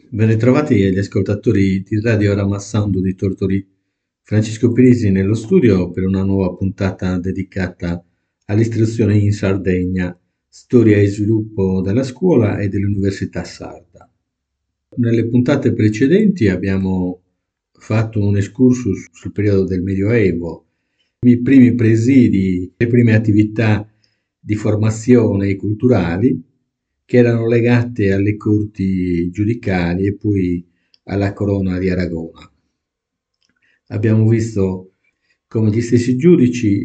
Ben ritrovati agli ascoltatori di Radio Ramassando di Tortori. Francesco Pirisi nello studio per una nuova puntata dedicata all'istruzione in Sardegna, storia e sviluppo della scuola e dell'Università Sarda. Nelle puntate precedenti abbiamo fatto un excursus sul periodo del Medioevo, i primi presidi, le prime attività di formazione culturali che erano legate alle corti giudicali e poi alla corona di Aragona. Abbiamo visto come gli stessi giudici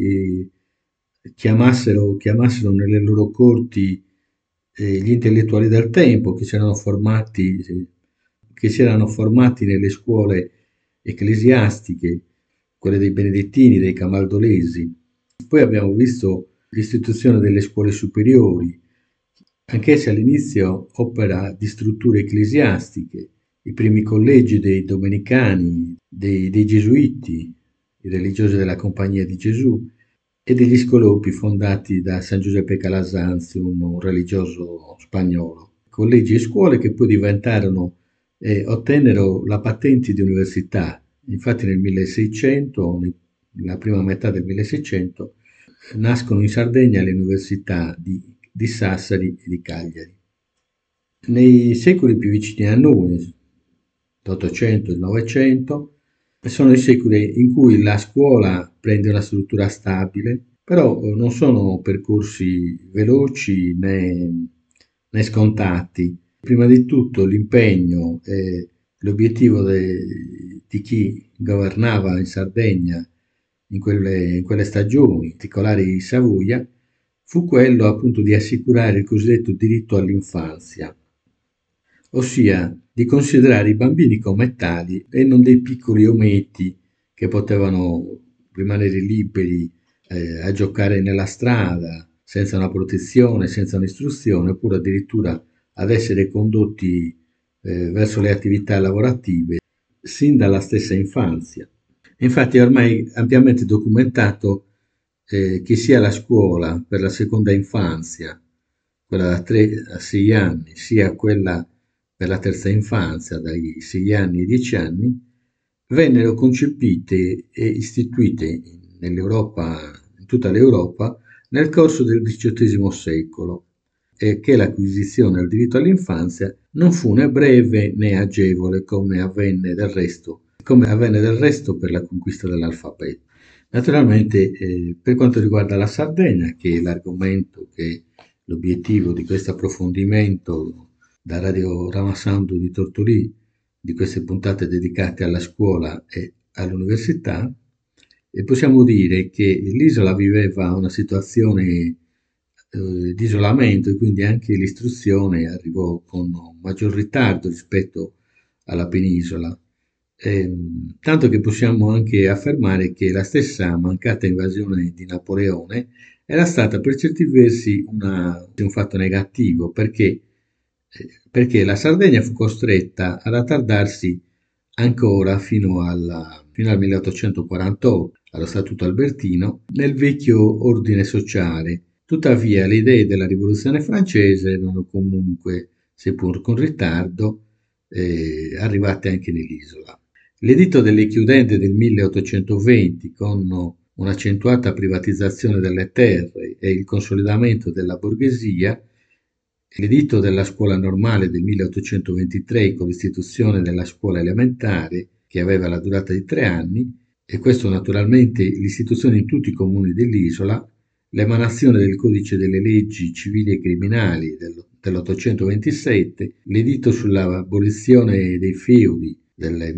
chiamassero nelle loro corti gli intellettuali del tempo che si erano formati nelle scuole ecclesiastiche, quelle dei benedettini, dei camaldolesi. Poi abbiamo visto l'istituzione delle scuole superiori, anch'esse all'inizio opera di strutture ecclesiastiche, i primi collegi dei domenicani, dei gesuiti, i religiosi della Compagnia di Gesù, e degli scolopi fondati da San Giuseppe Calasanzio, un religioso spagnolo. Collegi e scuole che poi diventarono e ottennero la patente di università. Infatti nel 1600, nella prima metà del 1600, nascono in Sardegna le università di Sassari e di Cagliari. Nei secoli più vicini a noi, l'Ottocento e il Novecento, sono i secoli in cui la scuola prende una struttura stabile, però non sono percorsi veloci né scontati. Prima di tutto l'impegno e l'obiettivo di chi governava in Sardegna in quelle stagioni, in particolare di Savoia, fu quello appunto di assicurare il cosiddetto diritto all'infanzia, ossia di considerare i bambini come tali e non dei piccoli ometti che potevano rimanere liberi a giocare nella strada, senza una protezione, senza un'istruzione, oppure addirittura ad essere condotti verso le attività lavorative sin dalla stessa infanzia. Infatti è ormai ampiamente documentato che sia la scuola per la seconda infanzia, quella da 3 a 6 anni, sia quella per la terza infanzia, dai 6 anni ai 10 anni, vennero concepite e istituite nell'Europa, in tutta l'Europa, nel corso del XVIII secolo e che l'acquisizione del diritto all'infanzia non fu né breve né agevole come avvenne del resto per la conquista dell'alfabeto. Naturalmente, per quanto riguarda la Sardegna, che è l'argomento, che è l'obiettivo di questo approfondimento da Radio Ramassando di Tortolì, di queste puntate dedicate alla scuola e all'università, e possiamo dire che l'isola viveva una situazione di isolamento e quindi anche l'istruzione arrivò con un maggior ritardo rispetto alla penisola. Tanto che possiamo anche affermare che la stessa mancata invasione di Napoleone era stata per certi versi un fatto negativo perché la Sardegna fu costretta ad attardarsi ancora fino al 1848, allo Statuto Albertino, nel vecchio ordine sociale. Tuttavia le idee della Rivoluzione francese erano comunque, seppur con ritardo, arrivate anche nell'isola. L'editto delle chiudende del 1820, con un'accentuata privatizzazione delle terre e il consolidamento della borghesia, l'editto della scuola normale del 1823 con l'istituzione della scuola elementare, che aveva la durata di 3 anni, e questo naturalmente l'istituzione in tutti i comuni dell'isola, l'emanazione del codice delle leggi civili e criminali dell'827, l'editto sull'abolizione dei feudi del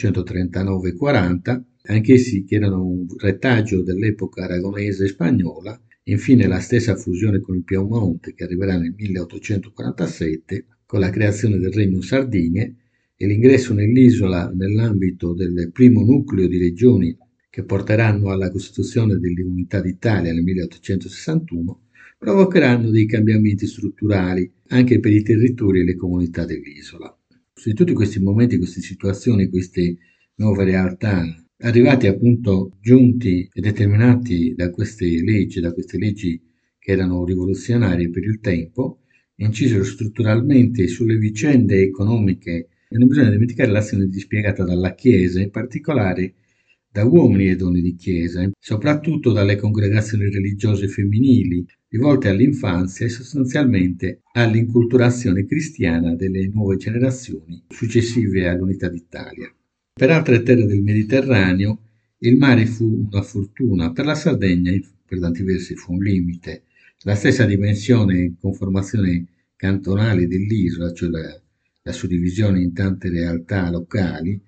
1839-40, anch'essi che erano un retaggio dell'epoca aragonese e spagnola, infine la stessa fusione con il Piemonte che arriverà nel 1847 con la creazione del Regno Sardinie e l'ingresso nell'isola nell'ambito del primo nucleo di regioni che porteranno alla costituzione dell'Unità d'Italia nel 1861, provocheranno dei cambiamenti strutturali anche per i territori e le comunità dell'isola. Su tutti questi momenti, queste situazioni, queste nuove realtà, arrivati appunto giunti e determinati da queste leggi che erano rivoluzionarie per il tempo, incisero strutturalmente sulle vicende economiche E non bisogna dimenticare l'azione dispiegata dalla Chiesa, in particolare da uomini e donne di Chiesa, soprattutto dalle congregazioni religiose femminili, rivolte all'infanzia e sostanzialmente all'inculturazione cristiana delle nuove generazioni successive all'Unità d'Italia. Per altre terre del Mediterraneo il mare fu una fortuna, per la Sardegna per tanti versi fu un limite. La stessa dimensione e conformazione cantonale dell'isola, cioè la suddivisione in tante realtà locali,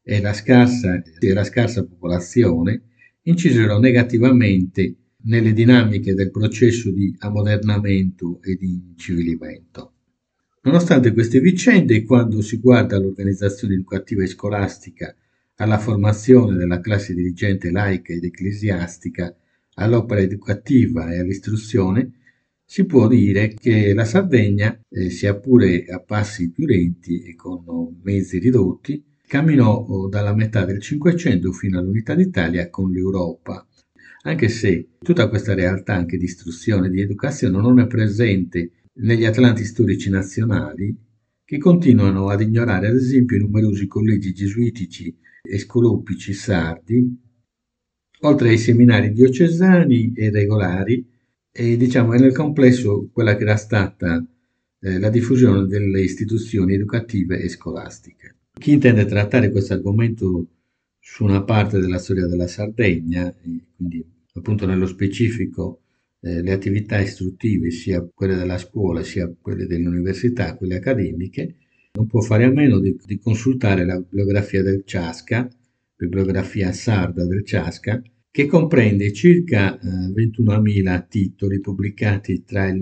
e la scarsa popolazione incisero negativamente nelle dinamiche del processo di ammodernamento e di incivilimento. Nonostante queste vicende, quando si guarda all'organizzazione educativa e scolastica, alla formazione della classe dirigente laica ed ecclesiastica, all'opera educativa e all'istruzione, si può dire che la Sardegna, sia pure a passi più lenti e con mezzi ridotti, camminò dalla metà del Cinquecento fino all'Unità d'Italia con l'Europa, anche se tutta questa realtà anche di istruzione e di educazione non è presente negli atlanti storici nazionali, che continuano ad ignorare ad esempio i numerosi collegi gesuitici e scolopici sardi, oltre ai seminari diocesani e regolari, e diciamo è nel complesso quella che era stata la diffusione delle istituzioni educative e scolastiche. Chi intende trattare questo argomento su una parte della storia della Sardegna, quindi appunto nello specifico le attività istruttive, sia quelle della scuola sia quelle dell'università, quelle accademiche, non può fare a meno di consultare la bibliografia del Ciasca, bibliografia sarda del Ciasca, che comprende circa 21.000 titoli pubblicati tra il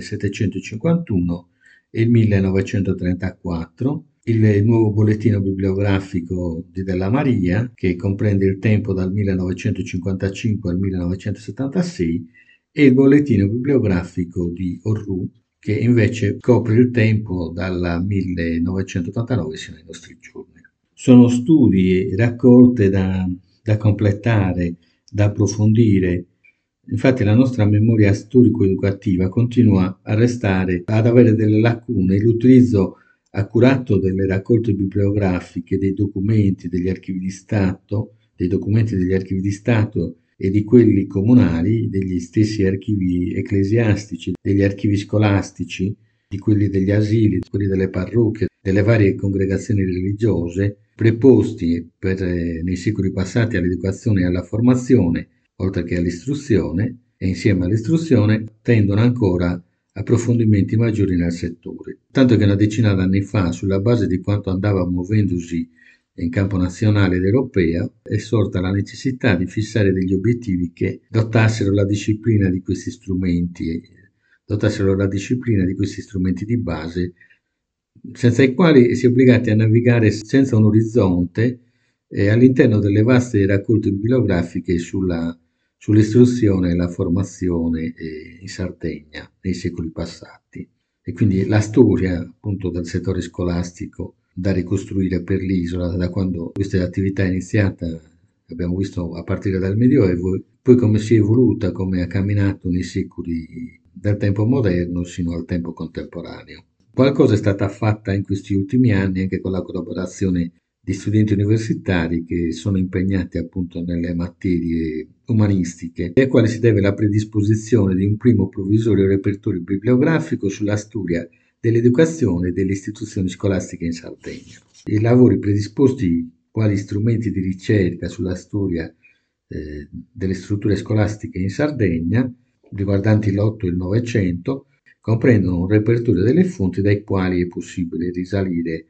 1751 e il 1934, il nuovo bollettino bibliografico di Della Maria, che comprende il tempo dal 1955 al 1976, e il bollettino bibliografico di Orrù, che invece copre il tempo dal 1989 sino ai nostri giorni. Sono studi e raccolte da completare, da approfondire. Infatti la nostra memoria storico-educativa continua a restare, ad avere delle lacune. L'utilizzo accurato delle raccolte bibliografiche, dei documenti degli archivi di Stato, dei documenti degli archivi di Stato e di quelli comunali, degli stessi archivi ecclesiastici, degli archivi scolastici, di quelli degli asili, di quelli delle parrocchie, delle varie congregazioni religiose, preposti nei secoli passati all'educazione e alla formazione, oltre che all'istruzione, e insieme all'istruzione tendono ancora approfondimenti maggiori nel settore. Tanto che una decina d'anni fa, sulla base di quanto andava muovendosi in campo nazionale ed europeo, è sorta la necessità di fissare degli obiettivi che dotassero la disciplina di questi strumenti di base, senza i quali si è obbligati a navigare senza un orizzonte all'interno delle vaste raccolte bibliografiche sull'istruzione e la formazione in Sardegna nei secoli passati. E quindi la storia appunto del settore scolastico da ricostruire per l'isola, da quando questa attività è iniziata, abbiamo visto a partire dal Medioevo, poi come si è evoluta, come ha camminato nei secoli del tempo moderno sino al tempo contemporaneo. Qualcosa è stata fatta in questi ultimi anni anche con la collaborazione di studenti universitari che sono impegnati appunto nelle materie umanistiche, ai quali si deve la predisposizione di un primo provvisorio repertorio bibliografico sulla storia dell'educazione e delle istituzioni scolastiche in Sardegna. I lavori predisposti quali strumenti di ricerca sulla storia delle strutture scolastiche in Sardegna, riguardanti l'8 e il Novecento, comprendono un repertorio delle fonti dai quali è possibile risalire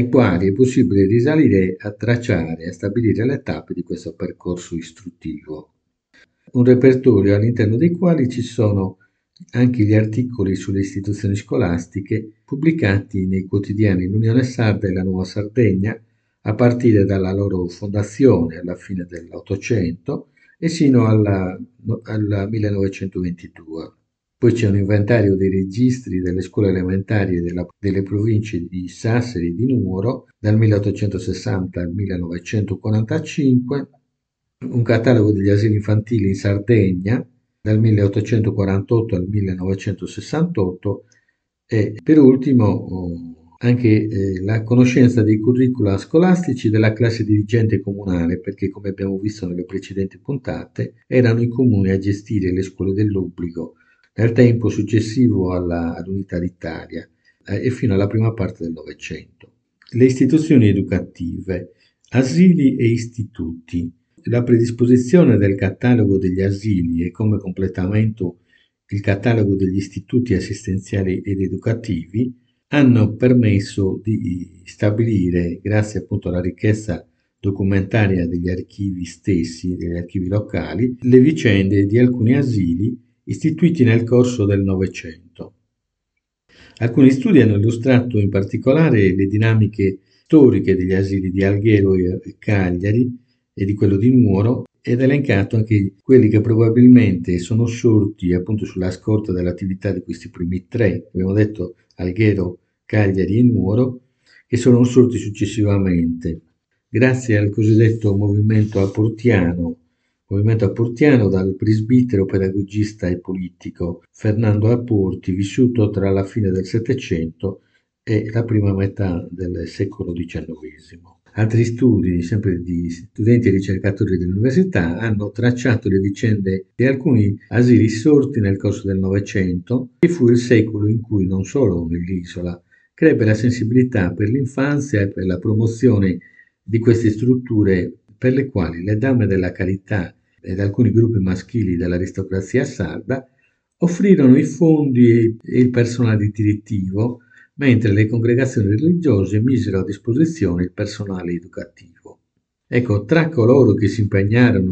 a tracciare e a stabilire le tappe di questo percorso istruttivo. Un repertorio all'interno dei quali ci sono anche gli articoli sulle istituzioni scolastiche pubblicati nei quotidiani L'Unione Sarda e La Nuova Sardegna a partire dalla loro fondazione alla fine dell'Ottocento e sino al 1922. Poi c'è un inventario dei registri delle scuole elementari delle province di Sassari e di Nuoro dal 1860 al 1945, un catalogo degli asili infantili in Sardegna dal 1848 al 1968 e per ultimo anche la conoscenza dei curricula scolastici della classe dirigente comunale, perché come abbiamo visto nelle precedenti puntate, erano i comuni a gestire le scuole dell'obbligo nel tempo successivo all'Unità d'Italia e fino alla prima parte del Novecento. Le istituzioni educative, asili e istituti. La predisposizione del catalogo degli asili e come completamento il catalogo degli istituti assistenziali ed educativi hanno permesso di stabilire, grazie appunto alla ricchezza documentaria degli archivi stessi, degli archivi locali, le vicende di alcuni asili istituiti nel corso del Novecento. Alcuni studi hanno illustrato in particolare le dinamiche storiche degli asili di Alghero e Cagliari e di quello di Nuoro ed elencato anche quelli che probabilmente sono sorti appunto sulla scorta dell'attività di questi primi tre, abbiamo detto Alghero, Cagliari e Nuoro, che sono sorti successivamente, grazie al cosiddetto movimento apportiano dal presbitero, pedagogista e politico Fernando Apporti, vissuto tra la fine del Settecento e la prima metà del secolo XIX. Altri studi, sempre di studenti e ricercatori dell'università, hanno tracciato le vicende di alcuni asili sorti nel corso del Novecento, che fu il secolo in cui non solo nell'isola crebbe la sensibilità per l'infanzia e per la promozione di queste strutture per le quali le dame della carità ed alcuni gruppi maschili dell'aristocrazia sarda offrirono i fondi e il personale direttivo, mentre le congregazioni religiose misero a disposizione il personale educativo. Ecco, tra coloro che si impegnarono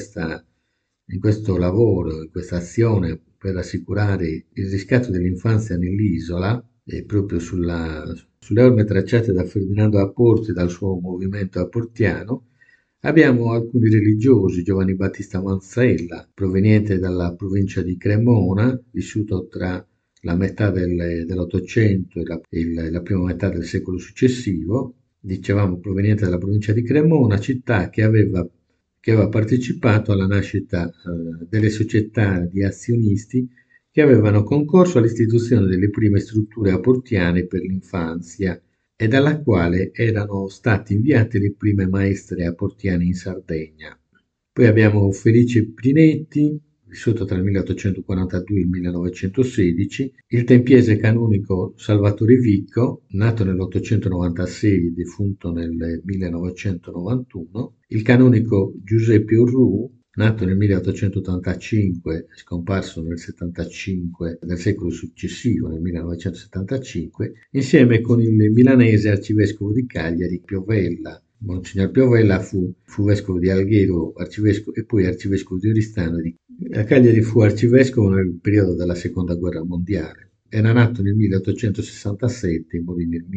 in questo lavoro, in questa azione per assicurare il riscatto dell'infanzia nell'isola, e proprio sulle orme tracciate da Ferdinando Apporti e dal suo movimento apportiano, abbiamo alcuni religiosi, Giovanni Battista Manzella, proveniente dalla provincia di Cremona, vissuto tra la metà dell'Ottocento e la prima metà del secolo successivo, dicevamo proveniente dalla provincia di Cremona, città che aveva partecipato alla nascita delle società di azionisti che avevano concorso all'istituzione delle prime strutture apportiane per l'infanzia e dalla quale erano state inviate le prime maestre apportiane in Sardegna. Poi abbiamo Felice Prinetti, vissuto tra il 1842 e il 1916, il tempiese canonico Salvatore Vicco, nato nell'896 e defunto nel 1991, il canonico Giuseppe Orrù, nato nel 1885 e scomparso nel 75 del secolo successivo, nel 1975, insieme con il milanese arcivescovo di Cagliari, Piovella. Monsignor Piovella fu vescovo di Alghero e poi arcivescovo di Oristano. A Cagliari fu arcivescovo nel periodo della Seconda Guerra Mondiale. Era nato nel 1867 e morì nel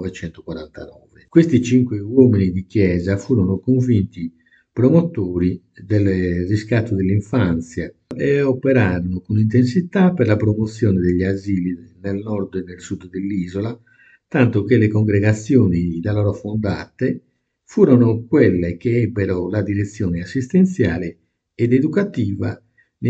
1949. Questi 5 uomini di chiesa furono convinti promotori del riscatto dell'infanzia e operarono con intensità per la promozione degli asili nel nord e nel sud dell'isola, tanto che le congregazioni da loro fondate furono quelle che ebbero la direzione assistenziale ed educativa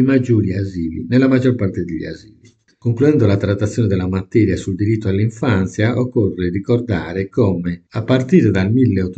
nella maggior parte degli asili. Concludendo la trattazione della materia sul diritto all'infanzia, occorre ricordare come, a partire dal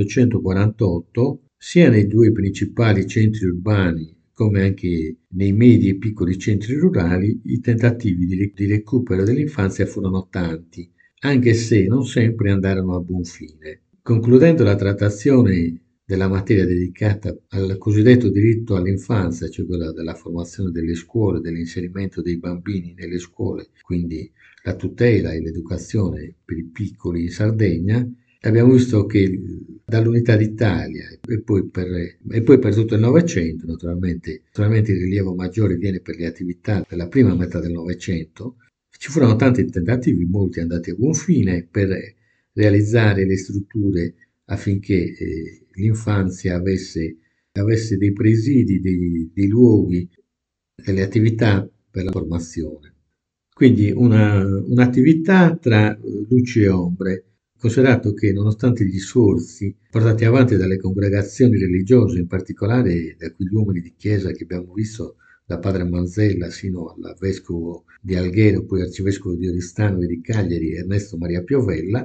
1848, sia nei due principali centri urbani come anche nei medi e piccoli centri rurali, i tentativi di recupero dell'infanzia furono tanti, anche se non sempre andarono a buon fine. Concludendo la trattazione della materia dedicata al cosiddetto diritto all'infanzia, cioè quella della formazione delle scuole, dell'inserimento dei bambini nelle scuole, quindi la tutela e l'educazione per i piccoli in Sardegna, abbiamo visto che dall'Unità d'Italia e poi per tutto il Novecento, naturalmente il rilievo maggiore viene per le attività della prima metà del Novecento, ci furono tanti tentativi, molti andati a buon fine, per realizzare le strutture affinché l'infanzia avesse dei presidi, dei luoghi, delle attività per la formazione. Quindi un'attività tra luci e ombre, considerato che nonostante gli sforzi portati avanti dalle congregazioni religiose, in particolare da quegli uomini di chiesa che abbiamo visto da padre Manzella sino al vescovo di Alghero, poi arcivescovo di Oristano e di Cagliari, Ernesto Maria Piovella,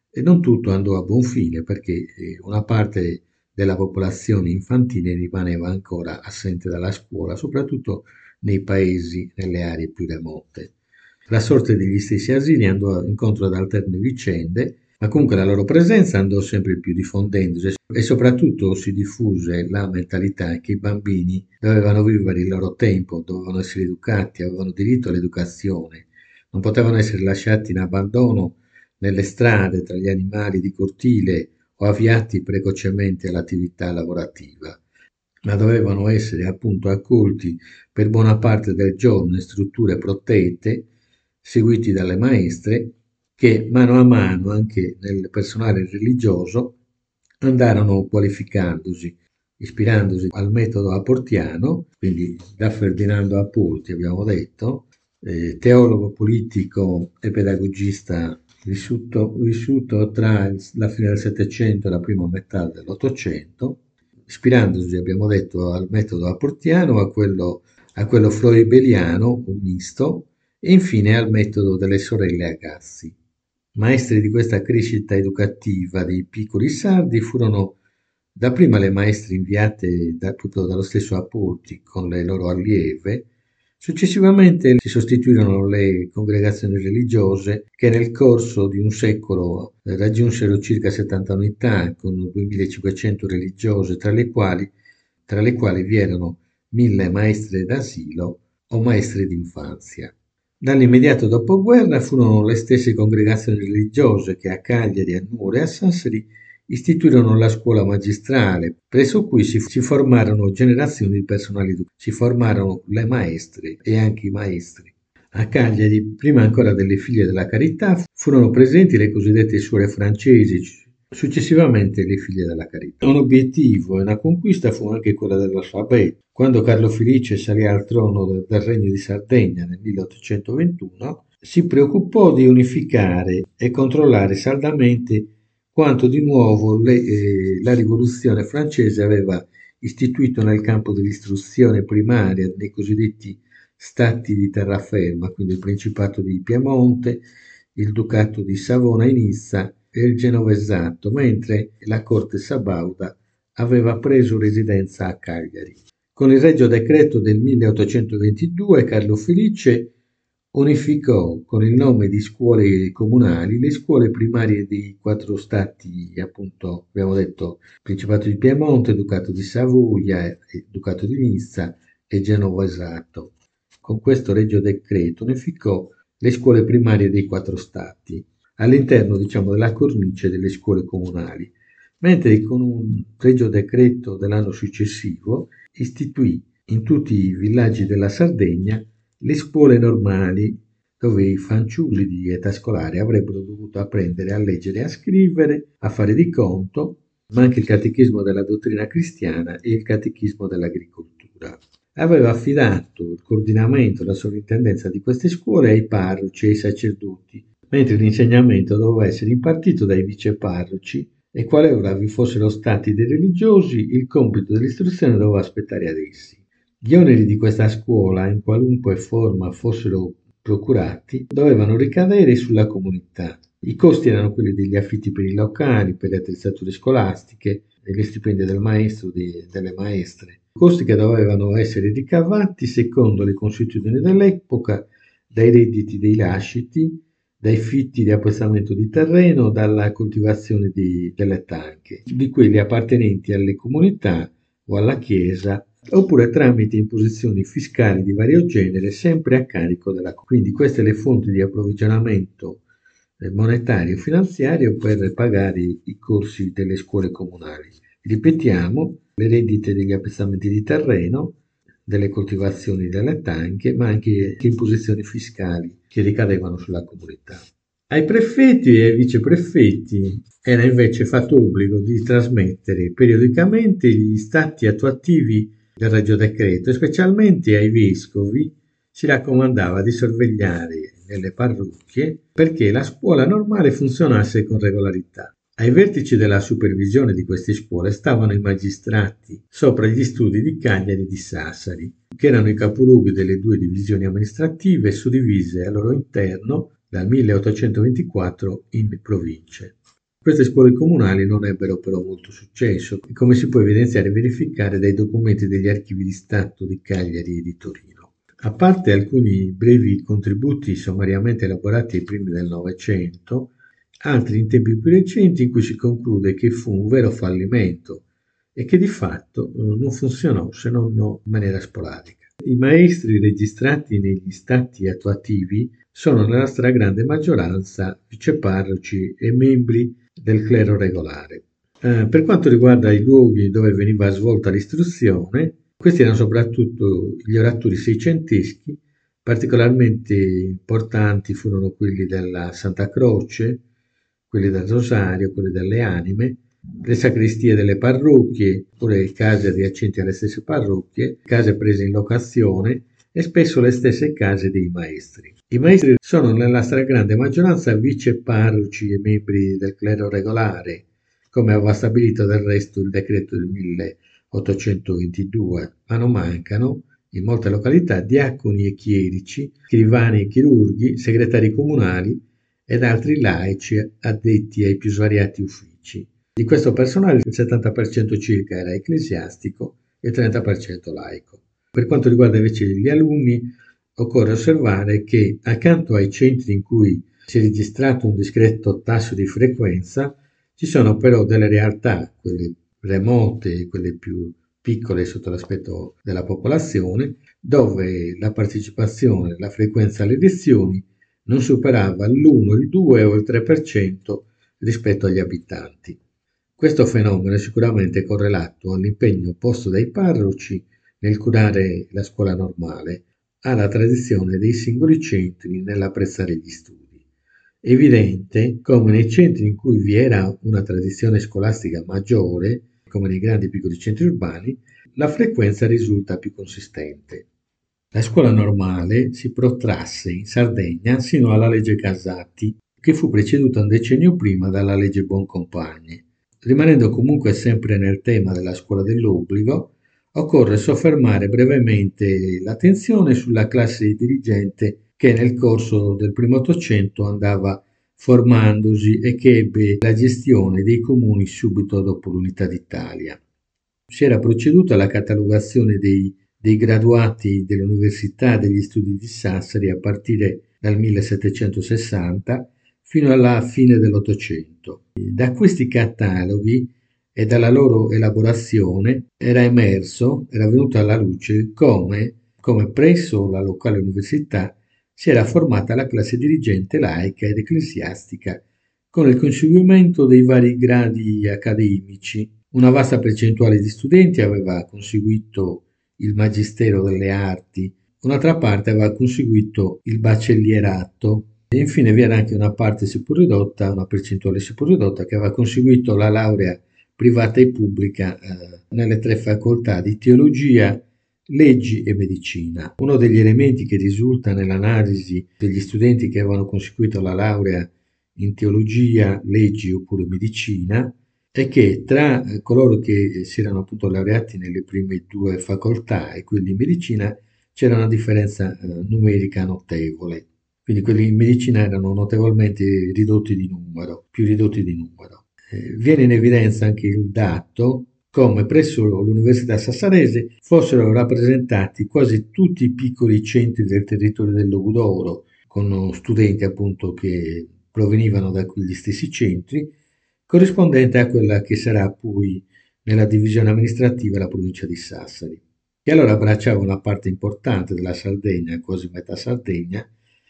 E non tutto andò a buon fine perché una parte della popolazione infantile rimaneva ancora assente dalla scuola, soprattutto nei paesi, nelle aree più remote. La sorte degli stessi asili andò incontro ad alterne vicende, ma comunque la loro presenza andò sempre più diffondendosi e soprattutto si diffuse la mentalità che i bambini dovevano vivere il loro tempo, dovevano essere educati, avevano diritto all'educazione, non potevano essere lasciati in abbandono nelle strade tra gli animali di cortile o avviati precocemente all'attività lavorativa, ma dovevano essere appunto accolti per buona parte del giorno in strutture protette, seguiti dalle maestre, che mano a mano anche nel personale religioso andarono qualificandosi, ispirandosi al metodo apportiano, quindi da Ferdinando Apporti abbiamo detto, teologo politico e pedagogista vissuto tra la fine del Settecento e la prima metà dell'Ottocento, ispirandosi, abbiamo detto, al metodo apportiano, a quello freudiano, un misto, e infine al metodo delle sorelle Agassi. Maestre di questa crescita educativa dei piccoli sardi furono dapprima le maestre inviate proprio dallo stesso Apporti con le loro allieve, successivamente si sostituirono le congregazioni religiose che nel corso di un secolo raggiunsero circa 70 unità con 2500 religiose, tra le quali vi erano 1000 maestre d'asilo o maestre d'infanzia. Dall'immediato dopoguerra furono le stesse congregazioni religiose che a Cagliari, a Nuoro e a Sassari istituirono la scuola magistrale, presso cui si formarono generazioni di personale educativo, si formarono le maestre e anche i maestri. A Cagliari, prima ancora delle figlie della carità, furono presenti le cosiddette suore francesi, successivamente le figlie della carità. Un obiettivo e una conquista fu anche quella dell'alfabeto. Quando Carlo Felice salì al trono del Regno di Sardegna nel 1821, si preoccupò di unificare e controllare saldamente quanto di nuovo la rivoluzione francese aveva istituito nel campo dell'istruzione primaria nei cosiddetti stati di terraferma, quindi il Principato di Piemonte, il Ducato di Savona e Nizza e il Genovesato, mentre la corte sabauda aveva preso residenza a Cagliari. Con il Regio Decreto del 1822 Carlo Felice unificò con il nome di scuole comunali le scuole primarie dei quattro stati, appunto, abbiamo detto, Principato di Piemonte, Ducato di Savoia, Ducato di Nizza e Genovesato. Con questo Regio Decreto unificò le scuole primarie dei quattro stati all'interno, diciamo, della cornice delle scuole comunali, mentre con un Regio Decreto dell'anno successivo istituì in tutti i villaggi della Sardegna le scuole normali, dove i fanciulli di età scolare avrebbero dovuto apprendere a leggere e a scrivere, a fare di conto, ma anche il catechismo della dottrina cristiana e il catechismo dell'agricoltura. Aveva affidato il coordinamento e la sovrintendenza di queste scuole ai parroci e ai sacerdoti, mentre l'insegnamento doveva essere impartito dai viceparroci e qualora vi fossero stati dei religiosi, il compito dell'istruzione doveva aspettare ad essi. Gli oneri di questa scuola, in qualunque forma fossero procurati, dovevano ricadere sulla comunità. I costi erano quelli degli affitti per i locali, per le attrezzature scolastiche, degli stipendi del maestro e delle maestre. Costi che dovevano essere ricavati secondo le consuetudini dell'epoca, dai redditi dei lasciti, dai fitti di appezzamento di terreno, dalla coltivazione delle tanche, di quelli appartenenti alle comunità o alla Chiesa, oppure tramite imposizioni fiscali di vario genere, sempre a carico della comunità. Quindi queste le fonti di approvvigionamento monetario e finanziario per pagare i corsi delle scuole comunali. Ripetiamo, le rendite degli appezzamenti di terreno, delle coltivazioni delle tanche, ma anche imposizioni fiscali che ricadevano sulla comunità. Ai prefetti e ai viceprefetti era invece fatto obbligo di trasmettere periodicamente gli stati attuativi del Regio Decreto e specialmente ai vescovi si raccomandava di sorvegliare nelle parrocchie perché la scuola normale funzionasse con regolarità. Ai vertici della supervisione di queste scuole stavano i magistrati sopra gli studi di Cagliari e di Sassari, che erano i capoluoghi delle due divisioni amministrative suddivise al loro interno dal 1824 in province. Queste scuole comunali non ebbero però molto successo, come si può evidenziare e verificare dai documenti degli archivi di Stato di Cagliari e di Torino. A parte alcuni brevi contributi sommariamente elaborati ai primi del Novecento, altri in tempi più recenti in cui si conclude che fu un vero fallimento e che di fatto non funzionò se non in maniera sporadica. I maestri registrati negli stati attuativi sono nella stragrande maggioranza viceparroci e membri del clero regolare. Per quanto riguarda i luoghi dove veniva svolta l'istruzione, questi erano soprattutto gli oratori seicenteschi. Particolarmente importanti furono quelli della Santa Croce, quelli del Rosario, quelli delle Anime, le sacrestie delle parrocchie, oppure case adiacenti alle stesse parrocchie, case prese in locazione e spesso le stesse case dei maestri. I maestri sono nella stragrande maggioranza viceparroci e membri del clero regolare, come aveva stabilito del resto il decreto del 1822, ma non mancano in molte località diaconi e chierici, scrivani e chirurghi, segretari comunali ed altri laici addetti ai più svariati uffici. Di questo personale il 70% circa era ecclesiastico e il 30% laico. Per quanto riguarda invece gli alunni, occorre osservare che accanto ai centri in cui si è registrato un discreto tasso di frequenza, ci sono però delle realtà, quelle remote, quelle più piccole sotto l'aspetto della popolazione, dove la partecipazione, la frequenza alle lezioni non superava l'1, il 2 o il 3% rispetto agli abitanti. Questo fenomeno è sicuramente correlato all'impegno posto dai parroci nel curare la scuola normale, alla tradizione dei singoli centri nell'apprezzare gli studi. È evidente come nei centri in cui vi era una tradizione scolastica maggiore, come nei grandi e piccoli centri urbani, la frequenza risulta più consistente. La scuola normale si protrasse in Sardegna sino alla legge Casati, che fu preceduta un decennio prima dalla legge Boncompagni. Rimanendo comunque sempre nel tema della scuola dell'obbligo, occorre soffermare brevemente l'attenzione sulla classe dirigente che nel corso del primo Ottocento andava formandosi e che ebbe la gestione dei comuni subito dopo l'Unità d'Italia. Si era proceduto alla catalogazione dei graduati dell'Università degli Studi di Sassari a partire dal 1760 fino alla fine dell'Ottocento. Da questi cataloghi e dalla loro elaborazione era venuto alla luce come presso la locale università si era formata la classe dirigente laica ed ecclesiastica con il conseguimento dei vari gradi accademici. Una vasta percentuale di studenti aveva conseguito il magistero delle arti, un'altra parte aveva conseguito il baccellierato e infine vi era anche una parte seppur ridotta, una percentuale seppur ridotta che aveva conseguito la laurea privata e pubblica nelle tre facoltà di teologia, leggi e medicina. Uno degli elementi che risulta nell'analisi degli studenti che avevano conseguito la laurea in teologia, leggi oppure medicina è che tra coloro che si erano appunto laureati nelle prime due facoltà e quelli in medicina c'era una differenza numerica notevole. Quindi quelli in medicina erano notevolmente ridotti di numero, più ridotti di numero. Viene in evidenza anche il dato come presso l'Università Sassarese fossero rappresentati quasi tutti i piccoli centri del territorio del Logudoro, con studenti appunto che provenivano da quegli stessi centri, corrispondente a quella che sarà poi nella divisione amministrativa la provincia di Sassari, che allora abbracciava una parte importante della Sardegna, quasi metà Sardegna,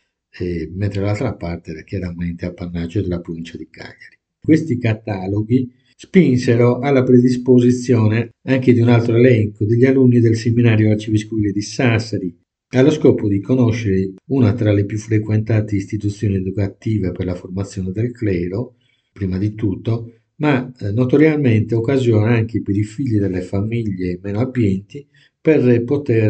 mentre l'altra parte era chiaramente appannaggio della provincia di Cagliari. Questi cataloghi spinsero alla predisposizione anche di un altro elenco degli alunni del seminario arcivescovile di Sassari, allo scopo di conoscere una tra le più frequentate istituzioni educative per la formazione del clero, prima di tutto, ma notoriamente occasione anche per i figli delle famiglie meno abbienti per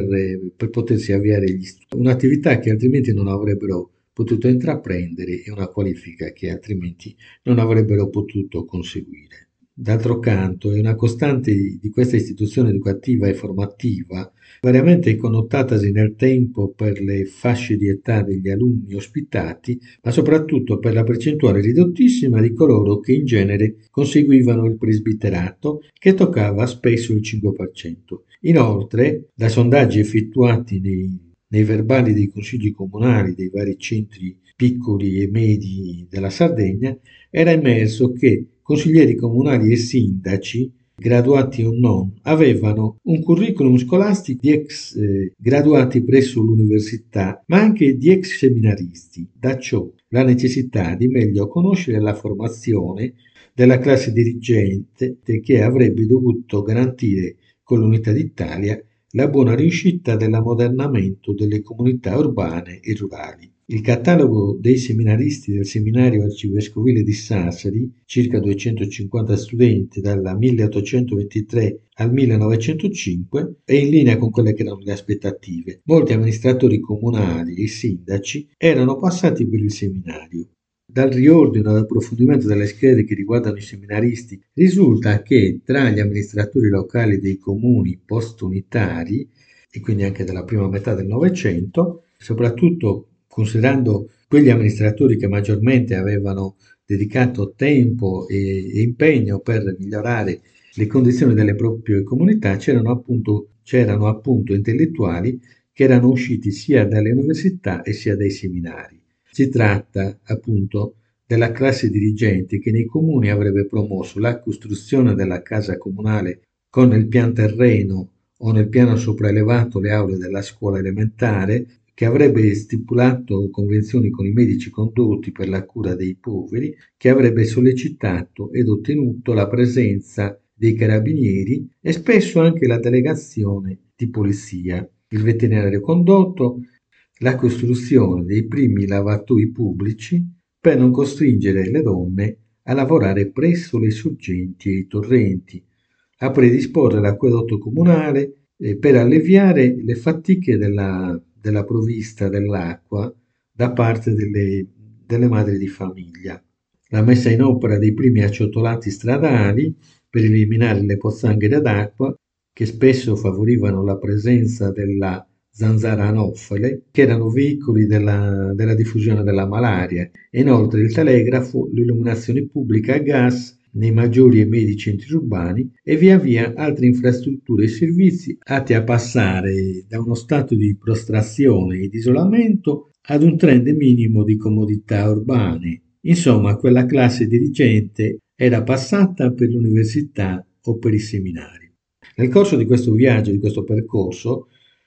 potersi avviare un'attività che altrimenti non avrebbero potuto intraprendere e una qualifica che altrimenti non avrebbero potuto conseguire. d'altro canto, è una costante di questa istituzione educativa e formativa, variamente connotatasi nel tempo per le fasce di età degli alunni ospitati, ma soprattutto per la percentuale ridottissima di coloro che in genere conseguivano il presbiterato, che toccava spesso il 5%. Inoltre, da sondaggi effettuati nei verbali dei consigli comunali dei vari centri piccoli e medi della Sardegna, era emerso che consiglieri comunali e sindaci, graduati o non, avevano un curriculum scolastico di ex graduati presso l'università, ma anche di ex seminaristi. Da ciò la necessità di meglio conoscere la formazione della classe dirigente che avrebbe dovuto garantire con l'Unità d'Italia la buona riuscita dell'ammodernamento delle comunità urbane e rurali. Il catalogo dei seminaristi del seminario arcivescovile di Sassari, circa 250 studenti dal 1823 al 1905, è in linea con quelle che erano le aspettative. Molti amministratori comunali e sindaci erano passati per il seminario. Dal riordino e dall'approfondimento delle schede che riguardano i seminaristi risulta che tra gli amministratori locali dei comuni post-unitari, e quindi anche della prima metà del Novecento, soprattutto considerando quegli amministratori che maggiormente avevano dedicato tempo e impegno per migliorare le condizioni delle proprie comunità, c'erano appunto intellettuali che erano usciti sia dalle università e sia dai seminari. Si tratta appunto della classe dirigente che nei comuni avrebbe promosso la costruzione della casa comunale con nel pian terreno o nel piano sopraelevato le aule della scuola elementare, che avrebbe stipulato convenzioni con i medici condotti per la cura dei poveri, che avrebbe sollecitato ed ottenuto la presenza dei carabinieri e spesso anche la delegazione di polizia, il veterinario condotto, la costruzione dei primi lavatoi pubblici per non costringere le donne a lavorare presso le sorgenti e i torrenti, a predisporre l'acquedotto comunale per alleviare le fatiche della provvista dell'acqua da parte delle madri di famiglia, la messa in opera dei primi acciottolati stradali per eliminare le pozzanghere d'acqua che spesso favorivano la presenza della zanzara anofele, che erano veicoli della diffusione della malaria, e inoltre il telegrafo, l'illuminazione pubblica a gas nei maggiori e medi centri urbani e via via altre infrastrutture e servizi atti a passare da uno stato di prostrazione ed isolamento ad un trend minimo di comodità urbane. Insomma, quella classe dirigente era passata per l'università o per i seminari. Nel corso di questo viaggio, di questo percorso,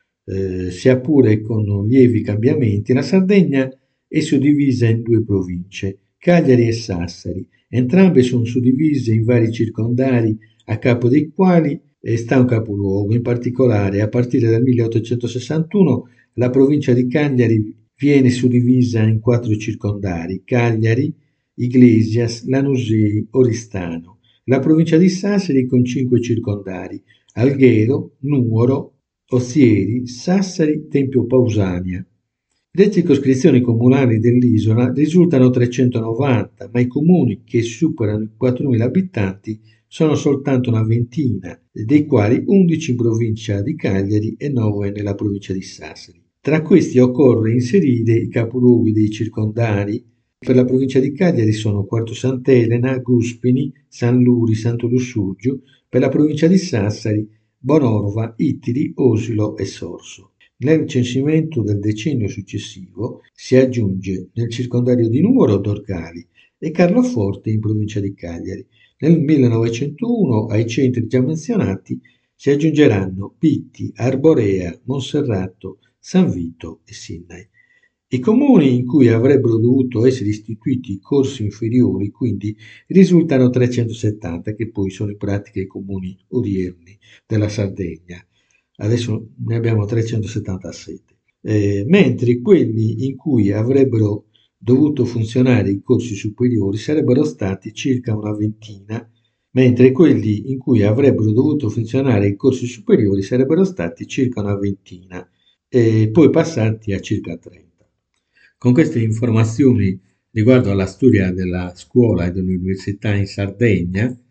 sia pure con lievi cambiamenti, la Sardegna è suddivisa in due province, Cagliari e Sassari. Entrambe sono suddivise in vari circondari a capo dei quali sta un capoluogo. In particolare, a partire dal 1861, la provincia di Cagliari viene suddivisa in 4 circondari: Cagliari, Iglesias, Lanusei, Oristano. La provincia di Sassari con 5 circondari: Alghero, Nuoro, Ozieri, Sassari, Tempio Pausania. Le circoscrizioni comunali dell'isola risultano 390, ma i comuni che superano i 4.000 abitanti sono soltanto una ventina, dei quali 11 in provincia di Cagliari e 9 nella provincia di Sassari. Tra questi occorre inserire i capoluoghi dei circondari. Per la provincia di Cagliari sono Quarto Sant'Elena, Guspini, San Luri, Santo Lussurgiu; per la provincia di Sassari Bonorva, Ittiri, Osilo e Sorso. Nel censimento del decennio successivo si aggiunge nel circondario di Nuoro Dorgali e Carloforte in provincia di Cagliari. Nel 1901 ai centri già menzionati si aggiungeranno Pitti, Arborea, Monserrato, San Vito e Sindai. I comuni in cui avrebbero dovuto essere istituiti corsi inferiori quindi risultano 370, che poi sono in pratica i comuni odierni della Sardegna. Adesso ne abbiamo 377, mentre quelli in cui avrebbero dovuto funzionare i corsi superiori sarebbero stati circa una ventina, mentre quelli in cui avrebbero dovuto funzionare i corsi superiori sarebbero stati circa una ventina, e poi passati a circa 30. Con queste informazioni riguardo alla storia della scuola e dell'università in Sardegna,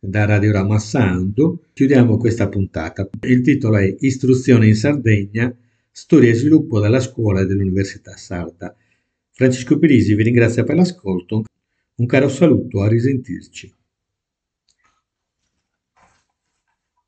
da Radiorama Sound, chiudiamo questa puntata. Il titolo è Istruzione in Sardegna, storia e sviluppo della scuola e dell'Università Sarda. Francesco Pirisi vi ringrazia per l'ascolto, un caro saluto, a risentirci.